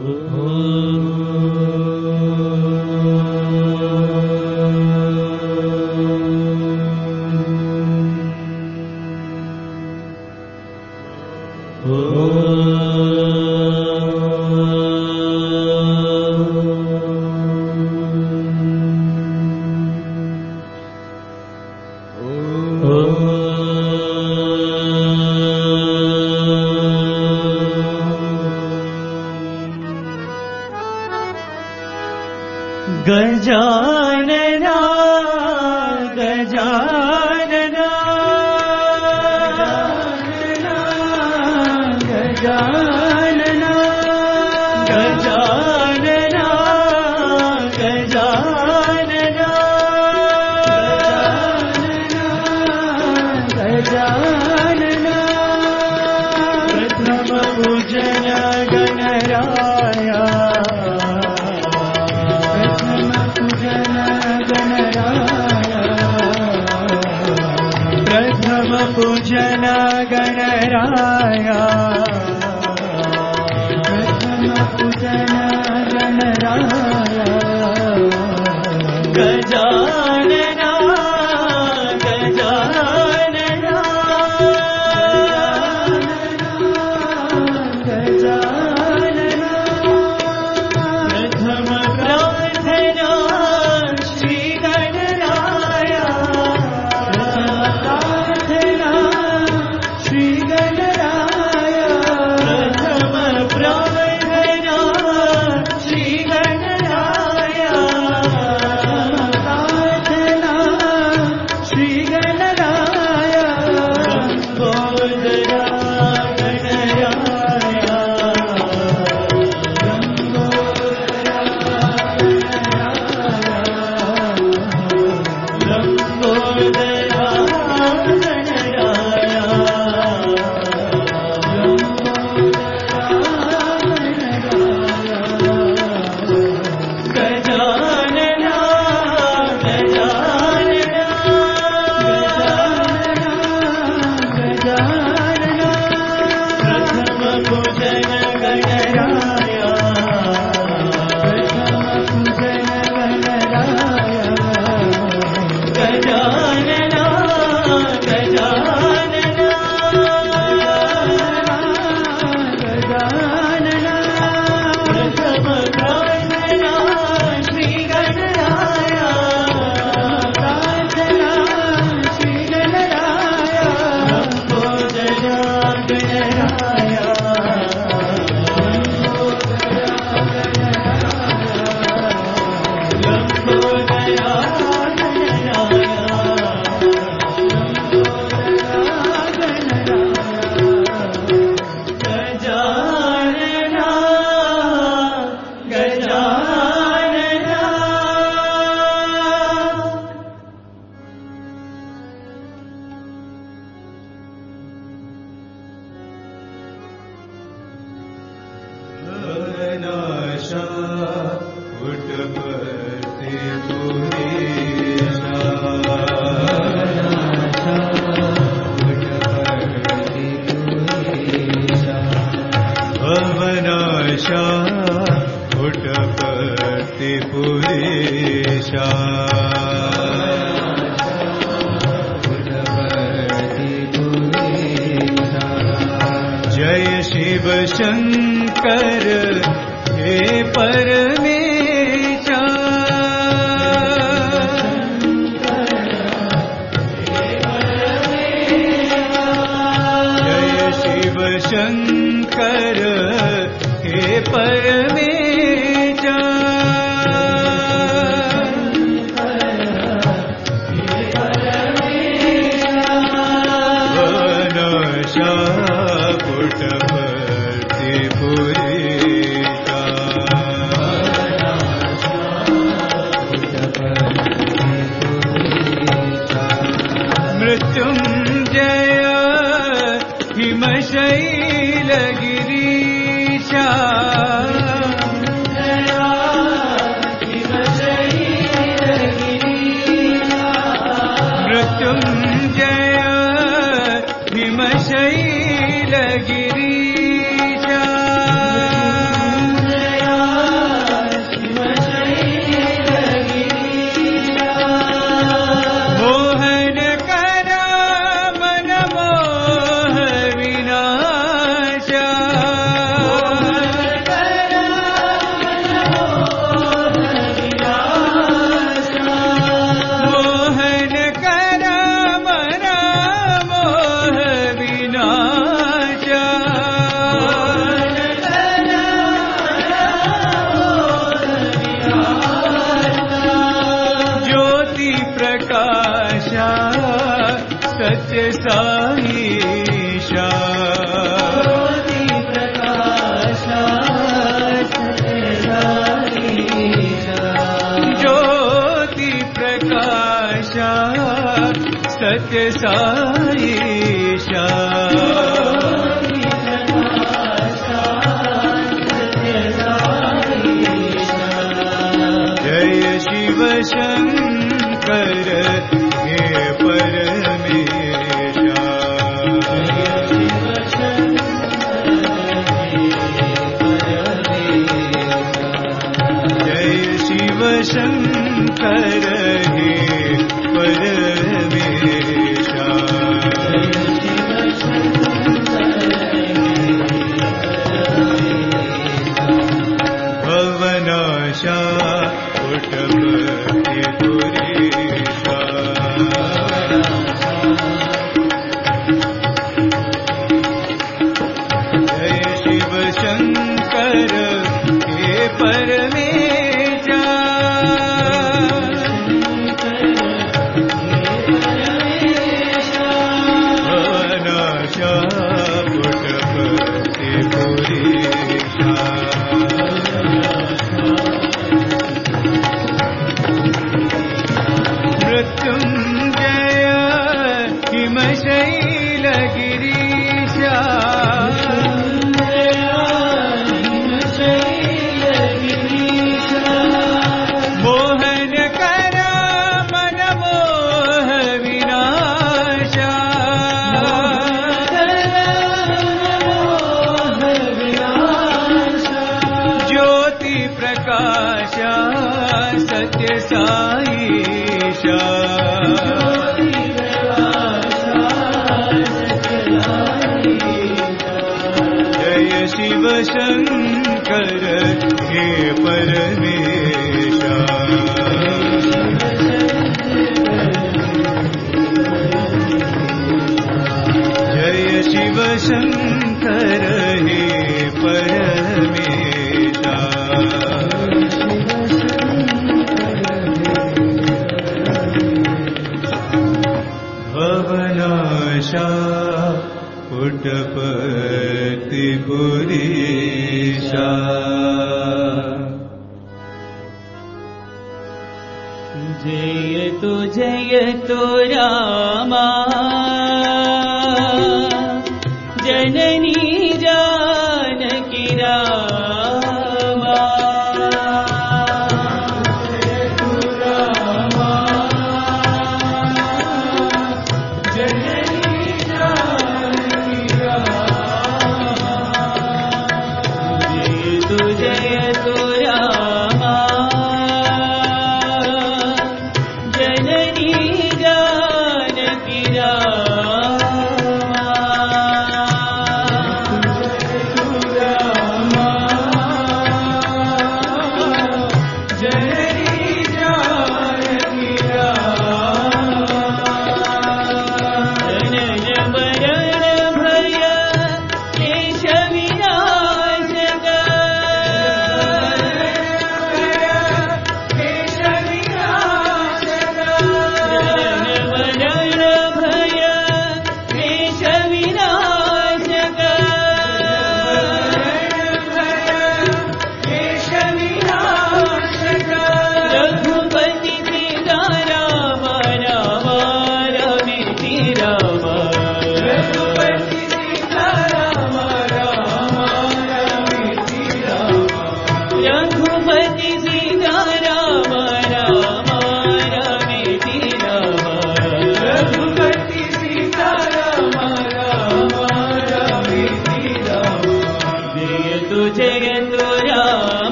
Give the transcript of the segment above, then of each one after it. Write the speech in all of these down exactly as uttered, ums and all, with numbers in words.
गजानना गजानना गजानना गजानना गजानना गजानना प्रथम पूजन गणराया प्रथम पूजन गणराया प्रथम पूजन गणराया गजानना गजानना गजानना प्रथम प्रार्थना श्री गणराया श्री गणराया प्रथम प्रार्थना श्री गणराया प्रार्थना श्री गणराया लंबोदरा गणराया लंबोदरा जय शिव शंकर हे परमेशा जय शिव शंकर हे परमेशा मृत्युंजय हिमशैलगिरीशा मृत्युंजय हिमशैलगिरीशा साईशा जय शिव शंकर हे परमेशा जय शिव शंकर हे परमेशा भवनाशा पुटपति पुरेशा जय शिव शंकर हे परमेशा भवनाशा पुटपति पुरेशा मृत्युंजय हिमशैलगिरीशा मोहन करा मन मोह विनाशा ज्योति प्रकाशा सत्य साईशा जय शिव शंकर हे परमेशा जय शिव शंकर हे परमेशा भवनाशा पुटपति पुरेशा जयतु जयतु रामा जननी जानकी रामा जयतु रामा जननी जानकी रामा जयतु जयतु रामा जननी जानकी रामा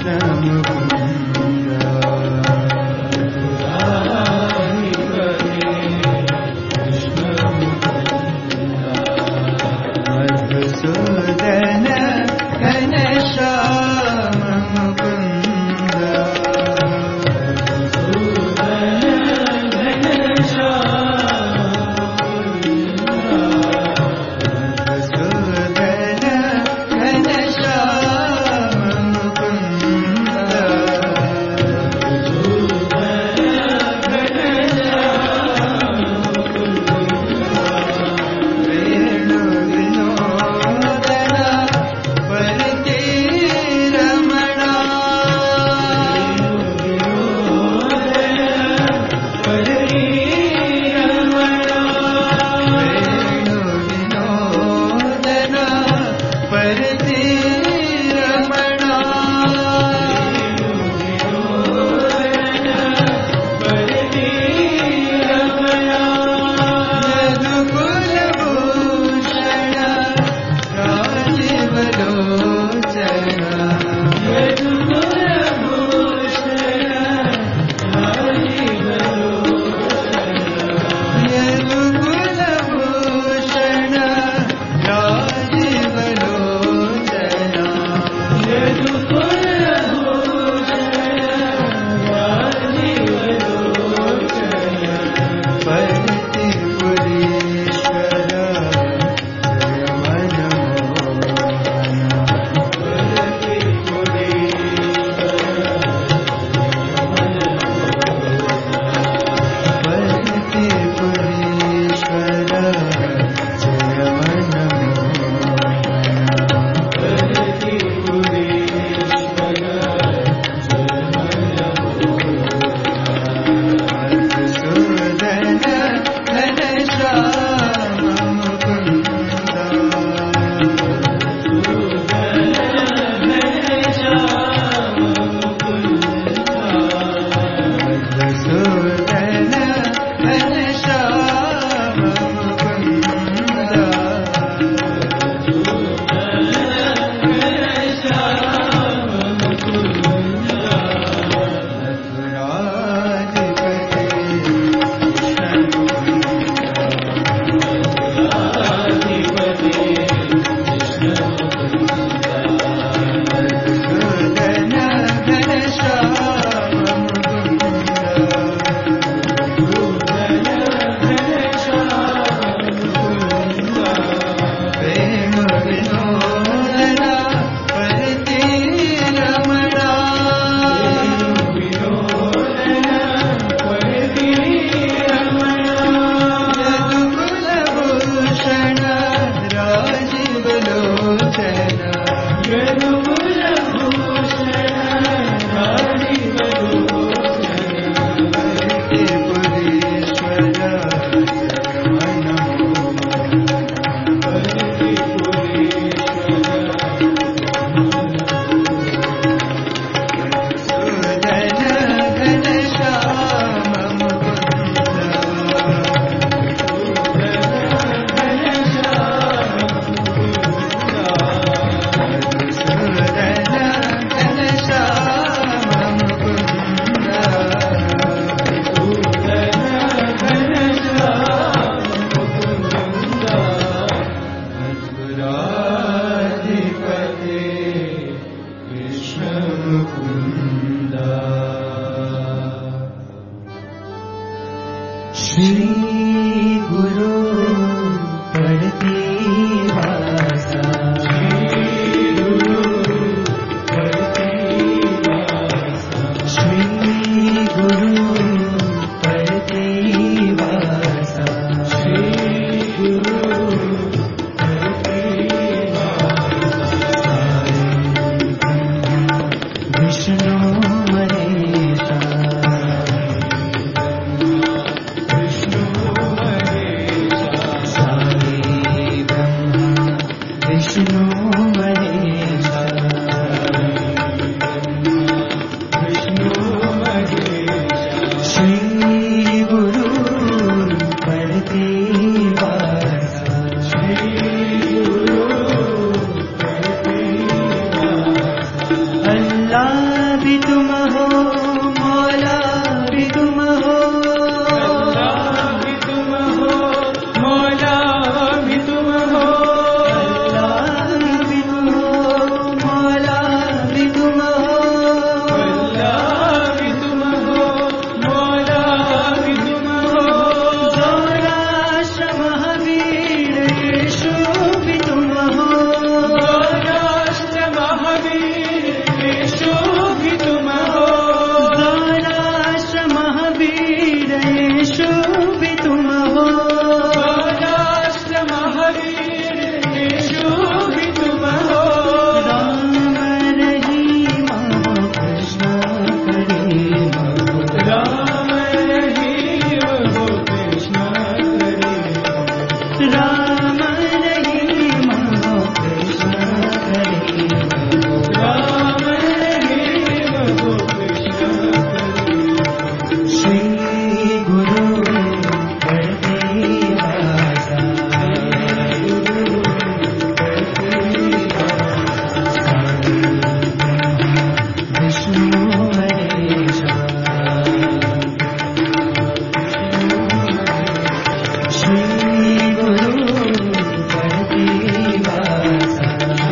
Allah हो, मौला भी तुम हो, अल्लाह भी तुम हो, मौला भी तुम हो, अल्लाह भी तुम हो, मौला भी तुम हो, अल्लाह भी तुम हो, मौला भी तुम हो, ज़ोराष्ट्र महावीर यीशु भी तुम हो, ज़ोराष्ट्र महावीर यीशु भी तुम हो, ज़ोराष्ट्र महावीर यीशु भी तुम हो, ज़ोराष्ट्र महावीर यीशु भी तुम हो, राम रहीम कृष्ण करीम राम रहीम हो कृष्ण करीम, राम रहीम कृष्ण करीम राम रहीम हो कृष्ण करीम, श्री गुरु परदेवासा विष्णु महेशा श्री गुरु परदेवासा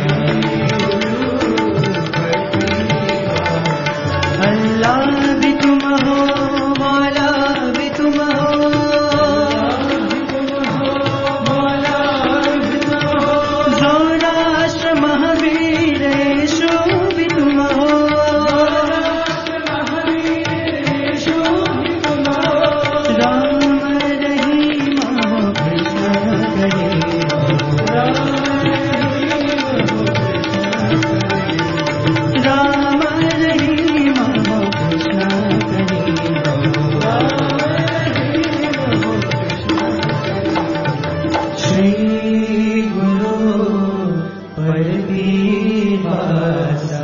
अल्लाह भी तुम हो, मौला भी तुम हो, मौला भी तुम हो, ज़ोराष्ट्र महावीर यीशु भी तुम हो, महावीर यीशु भी तुम हो, राम रहीम कृष्ण करीम राम रहीम हो राम रहीम कृष्ण करीम श्री गुरु परदेवासा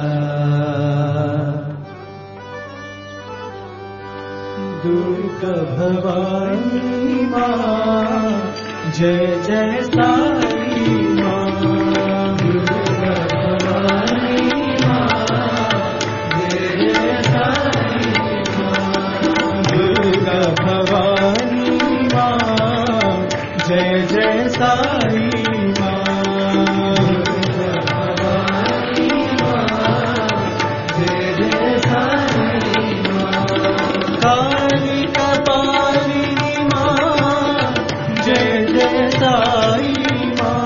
दुर्गा भवानी माँ जय जय साई माँ, दुर्गा भवानी माँ जय जय साई माँ, दुर्गा भवानी माँ जय जय साई माँ, काली कपालिनी माँ जय जय साई माँ,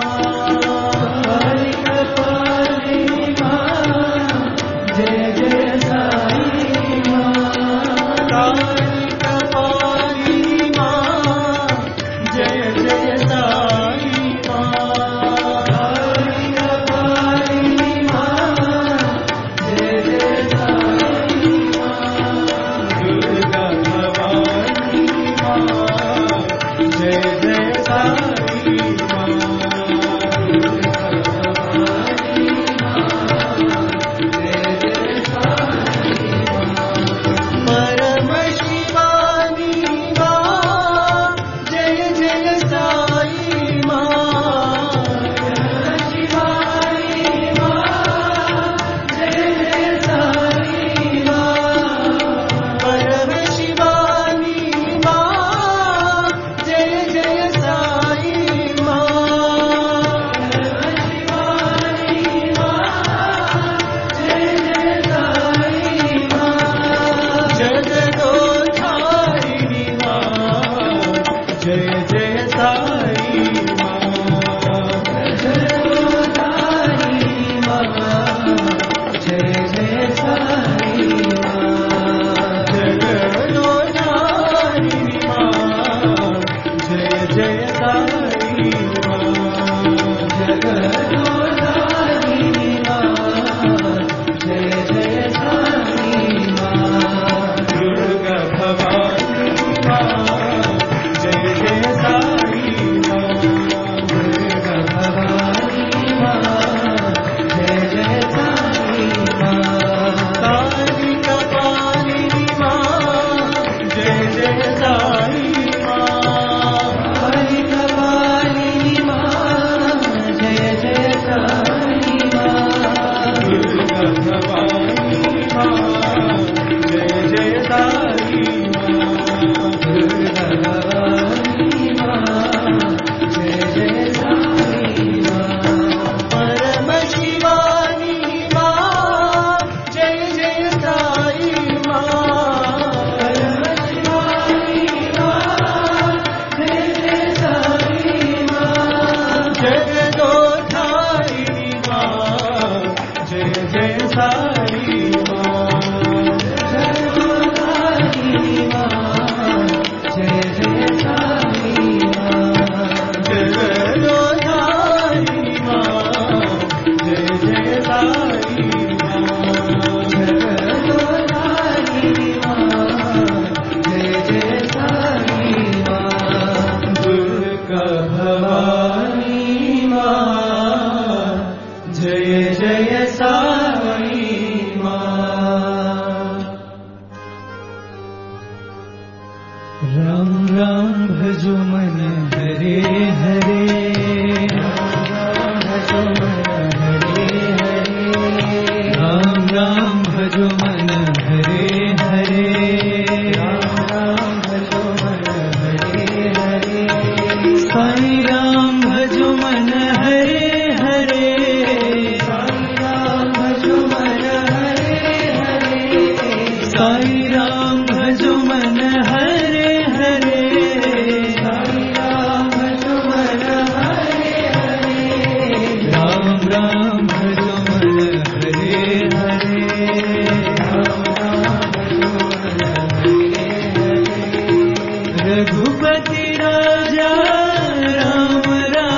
भजो मन हरे हरे राम राम भजो मन हरे हरे साई राम भजो मन हरे हरे साई राम भजो मन हरे हरे साई राम भजो मन हरे हरे साई राम भजो मन हरे हरे राम राम भजो मन हरे हरे राम राम भजो मन हरे हरे रघुपति राजा राम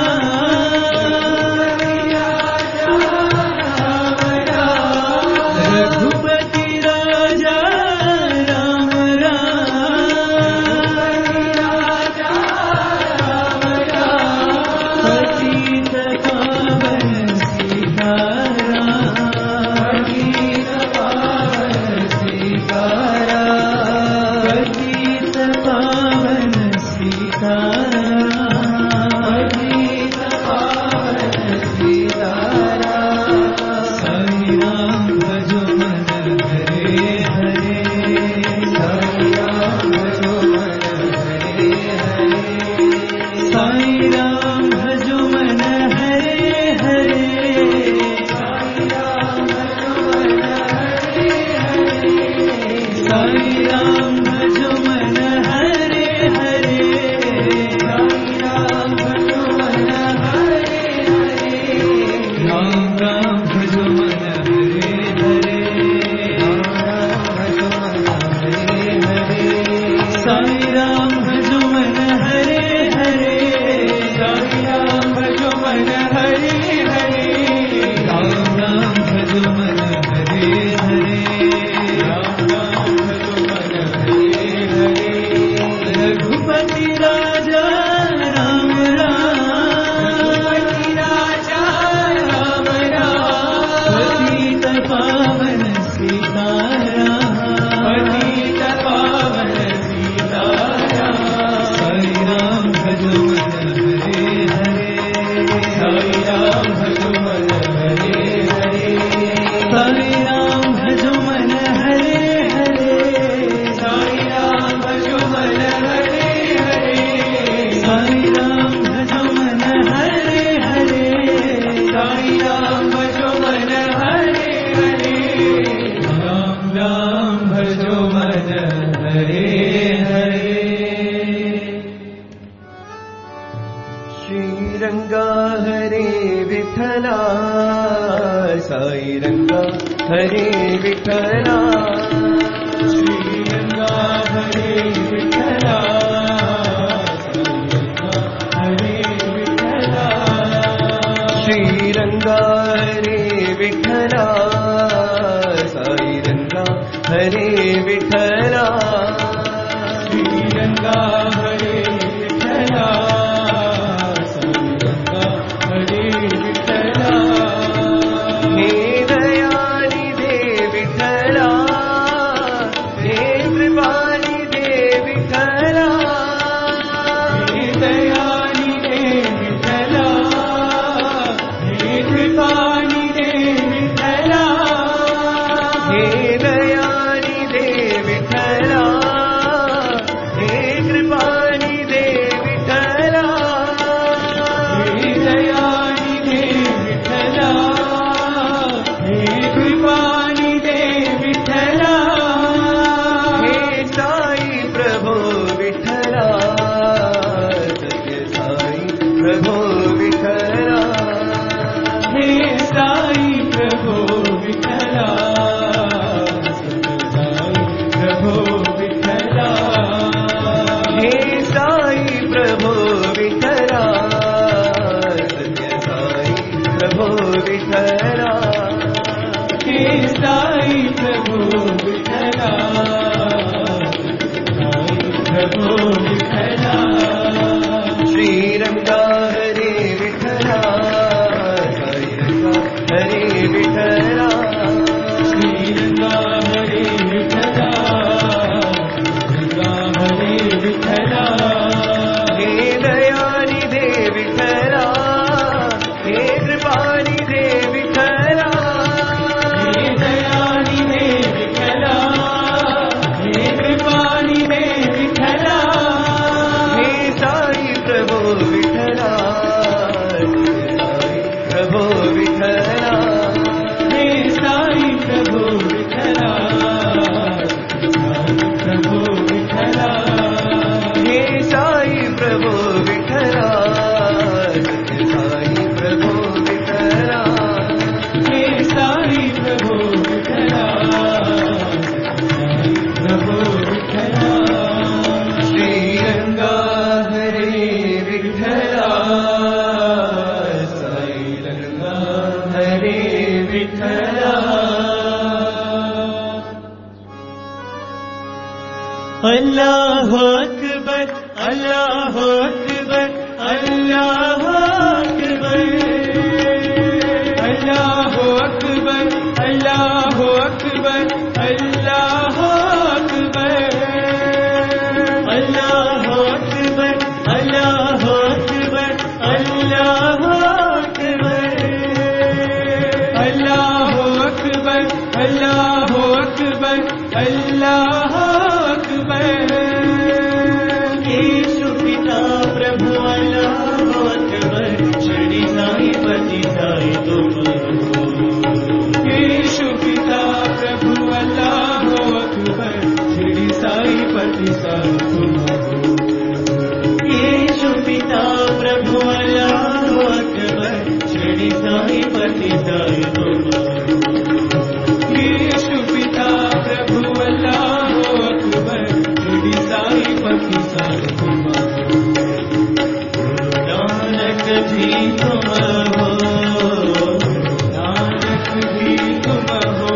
रघुपति राजा राम पतित पावन सीताराम पतित पावन सीताराम पतित पावन सीताराम पतित पावन सीताराम साई राम भजो मन हरे हरे साई राम भजो मन हरे हरे साई राम भजो मन हरे हरे साई राम भजो मन हरे हरे साई राम भजो मन हरे हरे साई राम भजो मन हरे हरे राम राम भजो मन हरे हरे राम राम भजो मन हरे हरे साई राम भजो मन हरे हरे साई राम भजो मन हरे हरे राम राम भजो मन हरे हरे राम राम भजो मन हरे हरे रघुपति राजा राम रघुपति राजा राम पतित पावन सीताराम पतित पावन सीताराम साई राम भजो मन हरे हरे साई राम भजो मन हरे हरे साई राम भजो मन हरे हरे साई राम भजो मन हरे हरे साई राम भजो मन हरे हरे साई राम भजो मन हरे हरे राम राम भजो मन हरे हरे श्रीरंगा हरे विठला साई रंगा हरे विठला श्रीरंगा हरे विठला हरे विठला श्रीरंगा हरे विठला साई रंगा हरे विठला श्रीरंगा हरे विठला श्रीरंगा हरे विठला हे दयानि दे विठला हे कृपानि दे विठला हे दयानि दे विठला हे कृपानि दे विठला हे दयानि दे विठला हे कृपानि दे विठला हे दयानि दे विठला हे कृपानि दे विठला हे साई प्रभो विठला सत्य साई प्रभो विठला हे साई प्रभो विठला सतसाई प्रभो विठला हे साई प्रभो विठला सत्य साई प्रभो विठला हे साई प्रभो विठला साई प्रभो विठला श्रीरंगा हरे विठला साई रंगा हरे विठला श्रीरंगा हरे विठला श्रीरंगा हरे विठला हे दयानि दे विठला हे कृपानि दे विठला हे दयानि दे अल्लाह अकबर अल्लाह अकबर अल्लाह अकबर अल्लाह अकबर अल्लाह अकबर अल्लाह अकबर अल्लाह अकबर अल्लाह अकबर अल्लाह अकबर अल्लाह अकबर अल्लाह अकबर अल्लाह अकबर यीशु पिता प्रभु अल्लाह अकबर शिरडी साईं पति साईं तुम हो यीशु पिता प्रभु अल्लाह अकबर शिरडी साईं पति साईं तुम हो यीशु पिता प्रभु अल्लाह अकबर शिरडी साईं पति साईं तुम हो यीशु पिता प्रभु अल्लाह अकबर शिरडी साईं पति साईं तुम हो नानक भी तुम हो नानक भी तुम हो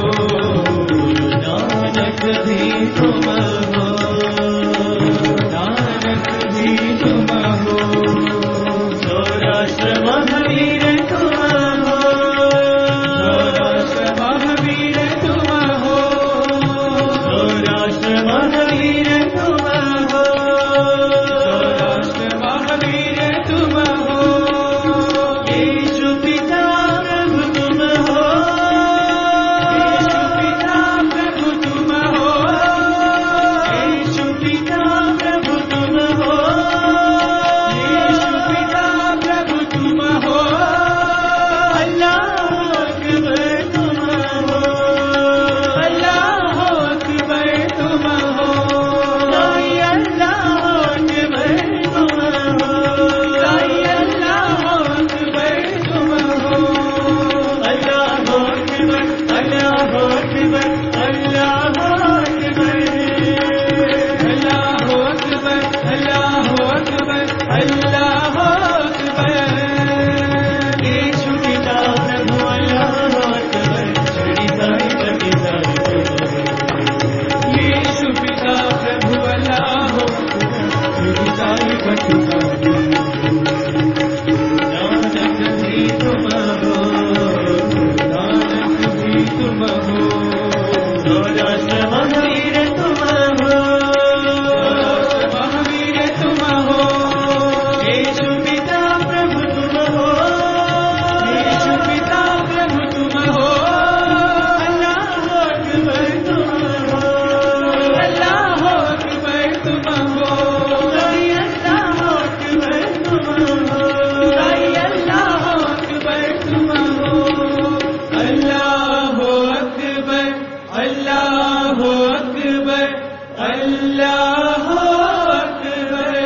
नानक भी तुम हो नानक भी तुम हो सौराष्ट्र महावीर तुम हो सौराष्ट्र महावीर तुम हो सौराष्ट्र महावीर तुम हो सौराष्ट्र महावीर तुम हो यीशु पिता प्रभु तुम हो यीशु पिता प्रभु तुम हो यीशु पिता प्रभु तुम हो यीशु पिता प्रभु तुम हो अल्लाह अकबर तुम हो अल्लाह अकबर तुम हो साईं अल्लाह अकबर तुम हो साईं अल्लाह अकबर तुम हो अल्लाह अकबर अल्लाह अकबर अल्लाह अकबर अल्लाह अकबर अल्लाह अकबर अल्लाह अकबर यीशु पिता प्रभु अल्लाह अकबर शिरडी साईं पति साईं तुम हो यीशु पिता प्रभु अल्लाह अकबर शिरडी साईं पति साईं तुम हो नानक भी तुम हो नानक भी तुम हो सौराष्ट्र महावीर तुम हो सौराष्ट्र महावीर तुम हो यीशु पिता प्रभु तुम हो यीशु पिता प्रभु तुम हो अल्लाह अकबर तुम हो अल्लाह अकबर तुम हो साईं अल्लाह अकबर तुम हो साईं अल्लाह अकबर तुम हो अल्लाह अकबर अल्लाह अकबर अल्लाह अकबर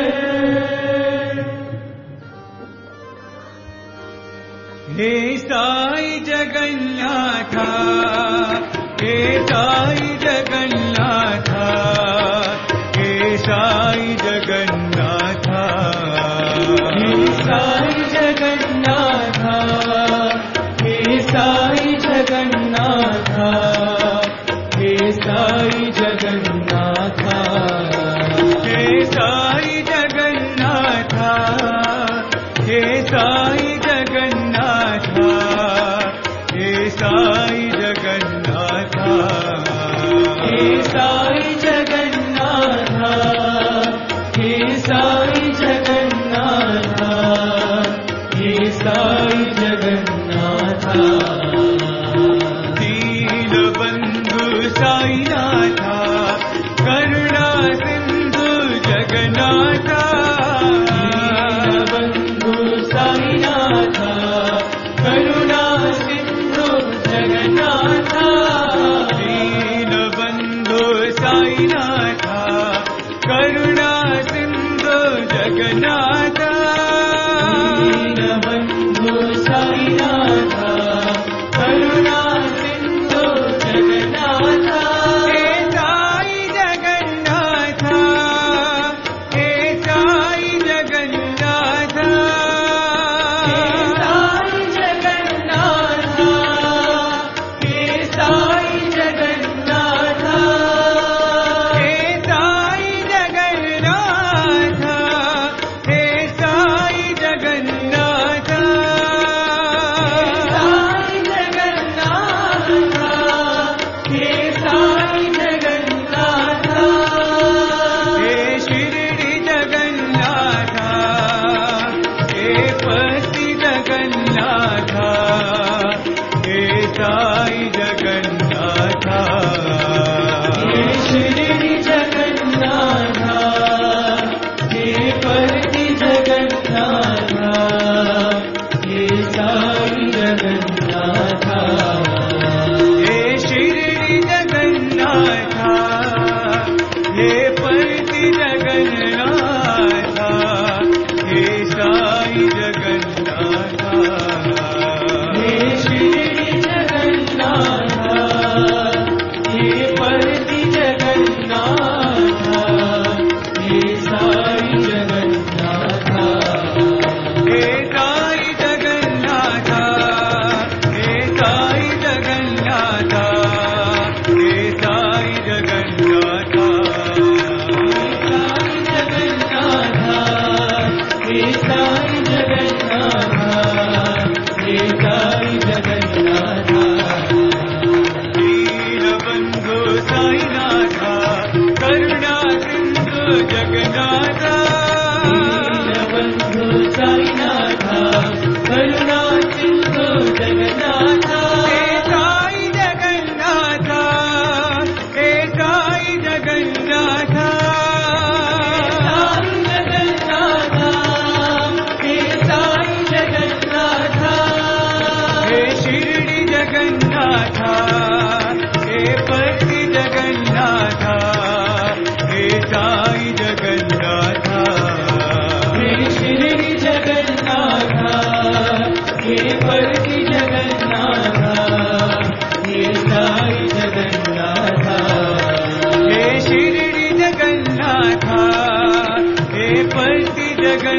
हे साई जगन्नाथा हे साई जगन्नाथा हे साई जगन्नाथा हे साई जगन्नाथा हे साई जगन्नाथा हे साई जगन्नाथा हे साई जगन्नाथा हे साई जगन्नाथा हे साई जगन्नाथा हे साई जगन्नाथा हे साई जगन्नाथा हे साई जगन्नाथा दीनबन्धु साईनाथा करुणा सिन्धु जगन्नाथा दीनबन्धु साईनाथा करुणा सिन्धु जगन्नाथा दीनबन्धु साईनाथा करुणा सिन्धु जगन्नाथा दीनबन्धु साईनाथा करुणा सिन्धु जगन्नाथा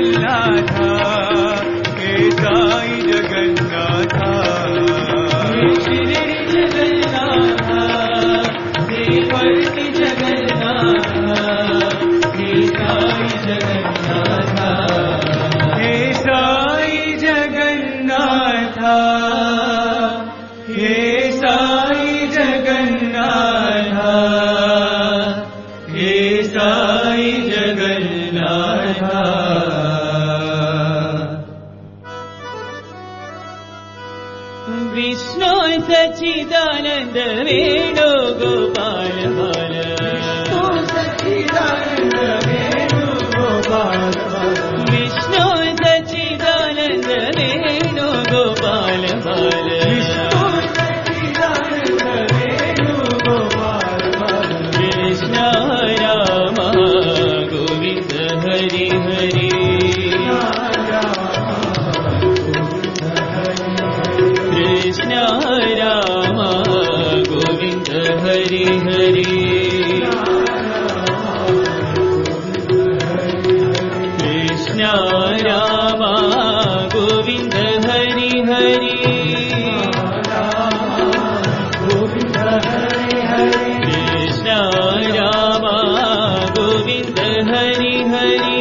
जगन्नाथ हे साई जगन्नाथ हे शिरडी जगन्नाथ हे वर्ती जगन्नाथ हे साई जगन्नाथ हे साई जगन्नाथ हे साई जगन्नाथ हे साई जगन्नाथ विष्णु सच्चिदानंद वेणु गोपाल बाल विष्णु सच्चिदानंद वेणु गोपाल विष्णु सच्चिदानंद वेणु गोपाल बाल विष्णु सच्चिदानंद वेणु गोपाल बाल कृष्ण राम गोविंद हरि हरि कृष्ण राम गोविंद हरि हरि कृष्ण राम गोविंद हरि हरि गोविंद हरि हरि कृष्ण राम गोविंद हरि हरि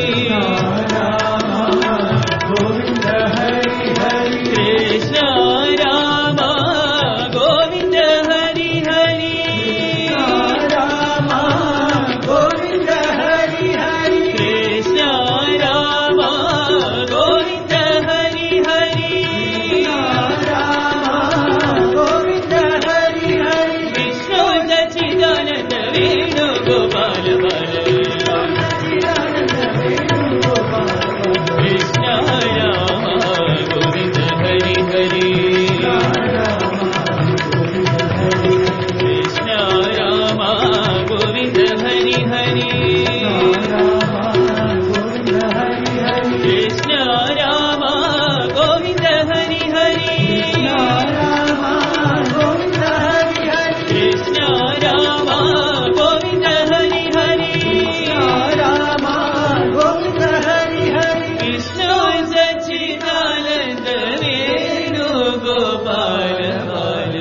गोविंद हरि हरि कृष्ण राम गोविंद हरि हरि राम गोविंद हरि हरि कृष्ण राम गोविंद हरि हरि राम गोविंद हरि हरि विष्णु सच्चिदानंद वेणु गोपाल बाल कृष्ण राम गोविंद हरि हरि कृष्ण राम गोविंद हरि हरि कृष्ण राम गोविंद हरि हरि कृष्ण राम गोविंद हरि हरि विष्णु सच्चिदानंद वेणु गोपाल बाल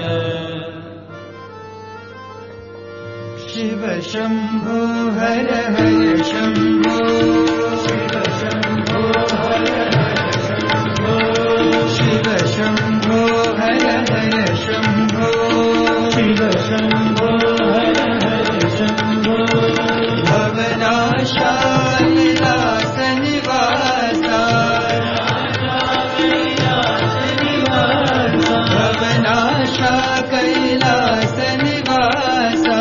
शिव शंभो हर हर शंभो शिव शंभो हर हर शंभो शिव शंभो हर हर शंभो शिव शंभो हर हर शंभो भवनाशा कैलास निवासा भवनाशा कैलास निवासा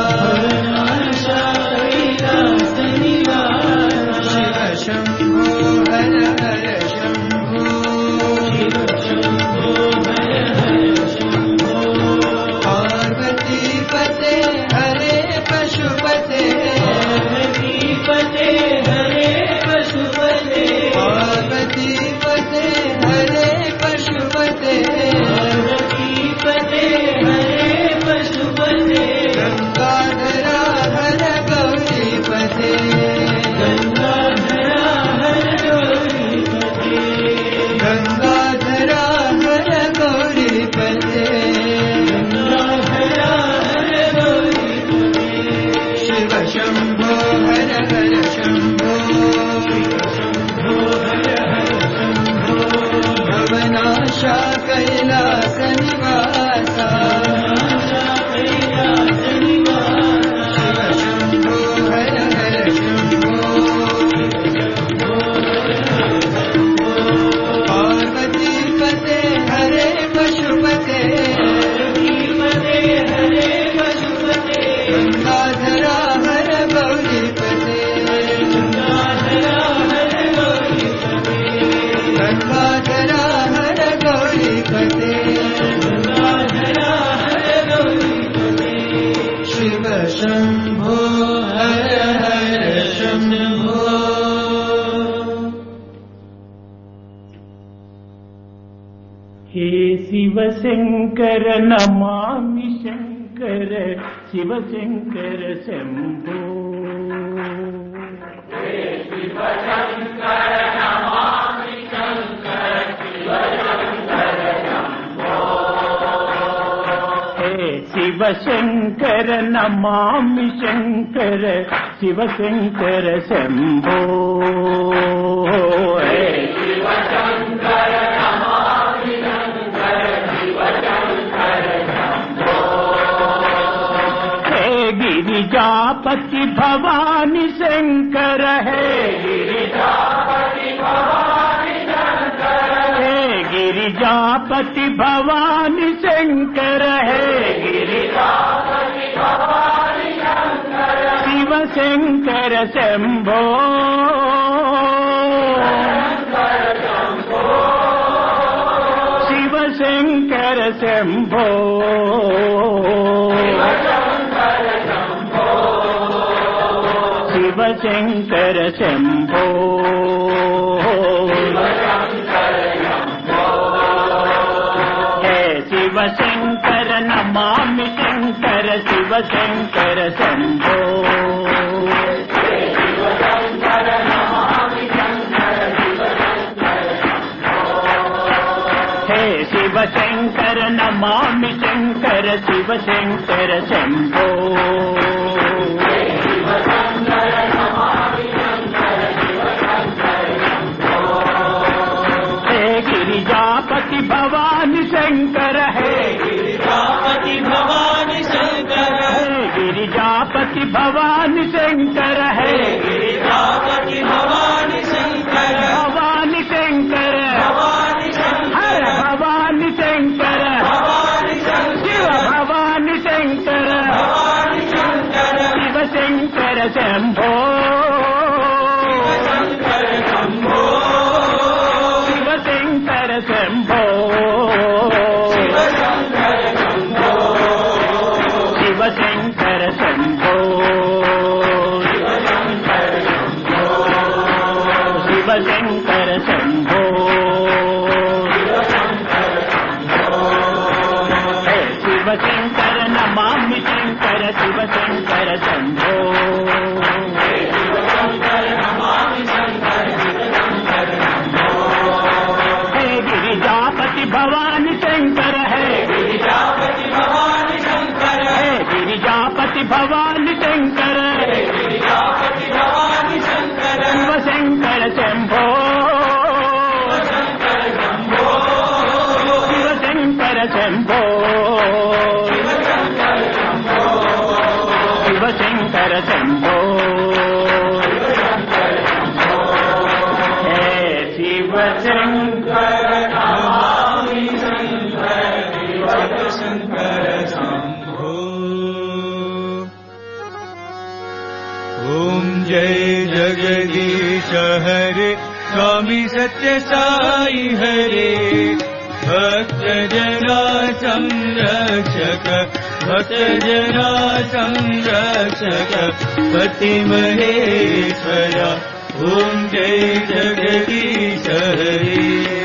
शिव शंभो हर हर शंभो शिव शंभो हर हर शंभो पार्वती पते हरे पशुपते पार्वती पते हरे पशुपते पार्वती पते हरे पशुपते पार्वती पते हरे पशुपते गंगाधरा हर गौरी पते गंगाधरा हर गौरी पते गंगाधरा हर गौरी पते गंगाधरा हर गौरी पते शिव शंभो हर हर शंभो शिव शंभो हर हर शंभो भवनाशा कैलास निवासा कैलास निवासा शिव शंभो हर हर शंभो पार्वती पते हरे पशुपते पते हरे पशुपते गंगाधरा हर गौरी पते गंगाधरा हर गौरी पते गंगाधरा हर गौरी पते गंगाधरा हर गौरी पते शिव शंभो हर हर शंभो हे शिव शंकर नमामि शंकर शिव शंकर शंभो हे शिव शंकर శివశంకర నమామి శంకర శివశంకర శంభో హే శివశంకర నమామి శంకర శివశంకర శంభో హే గిరిజాపతి భవాని శంకర హే గిరిజాపతి భవాని శంకర హే గిరిజాపతి భవాని శంకర హే గిరిజాపతి భవాని శంకర శివశంకర శంభో శివశంకర శంభో శివశంకర శంభో హే శివశంకర నమామి శంకర శివశంకర శంభో హే శివశంకర నమామి శంకర శివశంకర శంభో गिरिजापति भवानी शंकर है गिरिजापति भवानी शंकर है गिरिजापति भवानी शंकर है गिरिजापति भवानी शंकर भवानी शंकर भवानी शंकर भवानी शंकर भवानी शंकर भवानी शंकर भवानी शंकर शिव शंकर शंभो शंकर शंभो शंकर शंभो शिव शंकर शंभो शिव शंकर शंभो शिव शंकर नमामि शंकर शिव शंकर शंभो गिरिजापति भवानी शंकर है गिरिजापति भवानी शंकर है गिरिजापति भवानी शंकर गिरिजापति भवानी शंकर शिव शंकर शंभो शंकर शंभो शिव शंकर शंभो शिव शंकर शंभो हे शिव शंकर नमामि शंकर शिवशंकर शंभो। ओम जय जगदीश हरे स्वामी सत्य साई हरे भक्त जना संरक्षक भक्त जना संरक्षक पति महेश्वरा ओम जय जगदीश हरे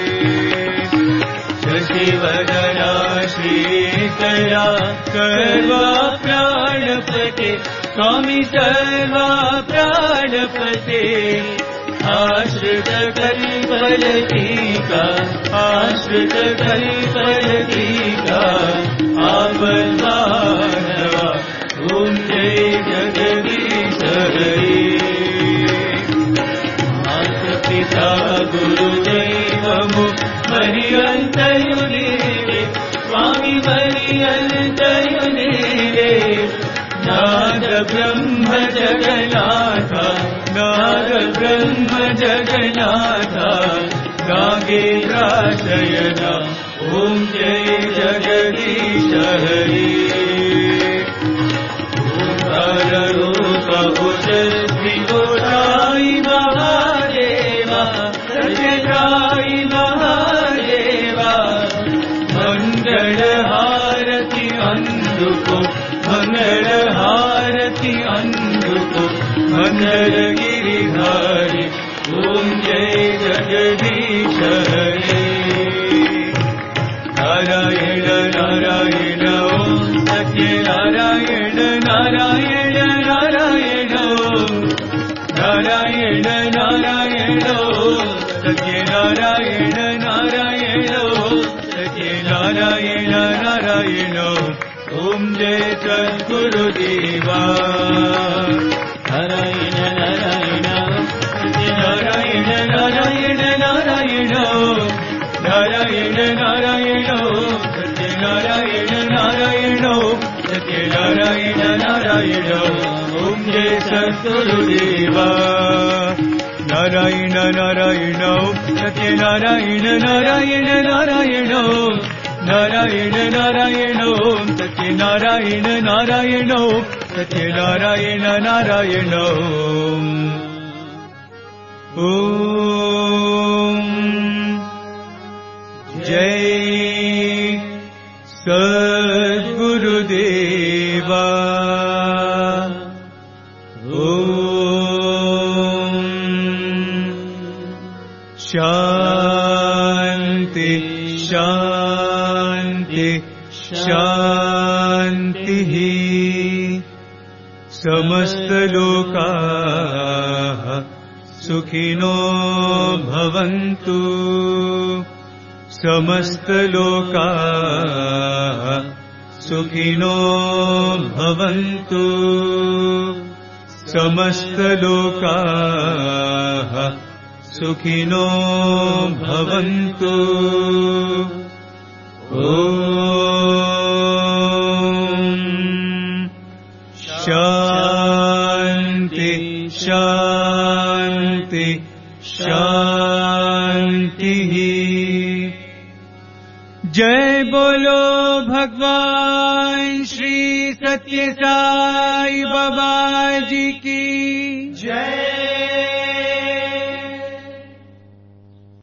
शशिवदना श्रीकरा सर्वा प्राणपते स्वामी सर्वा प्राणपते आश्रित कल्पलतिका आश्रित कल्पलतिका आवल्मानवा ओम जय जगदीश हरे पिता गुरुदैवमु मरियन्तयुनीरे स्वामी मरियन्तयुनीरे नाद ब्रह्म जगन्नाथ नाद ब्रह्म जगन्नाथ नागेन्द्राशयना ओम जय जगदीश हरे ओंकार रूप उषद्विगोसाई महादेवा सत्यसाई महादेवा मंगल हारति अंधुको मंगल हारति अंधुको मंगल गिरिधारी ओम जय जगदीश हरे नारायण नारायण ओम सत्य नारायण नारायण नारायण नारायण नारायण सत्य नारायण नारायण सत्य नारायण नारायण ओम ओम जय सद्गुरुदेवा नारायण नारायण नारायण नारायण नारायण नारायण नारायण सत्य नारायण नारायण सत्य नारायण नारायण ओम जय सद्गुरुदेवा नारायण नारायण सत्य नारायण नारायण नारायण नारायण नारायण सत्य नारायण नारायण सत्य नारायण नारायण ओम जय सद्गुरुदेवा ओम शांति शांति शांतिः समस्त लोकाः सुखिनो भवन्तु समस्त लोकाः सुखिनो भवन्तु समस्त लोकाः सुखिनो भवन्तु ओम शांति शांति शांतिः जय बोलो भगवान श्री सत्य साई बाबा जी की जय।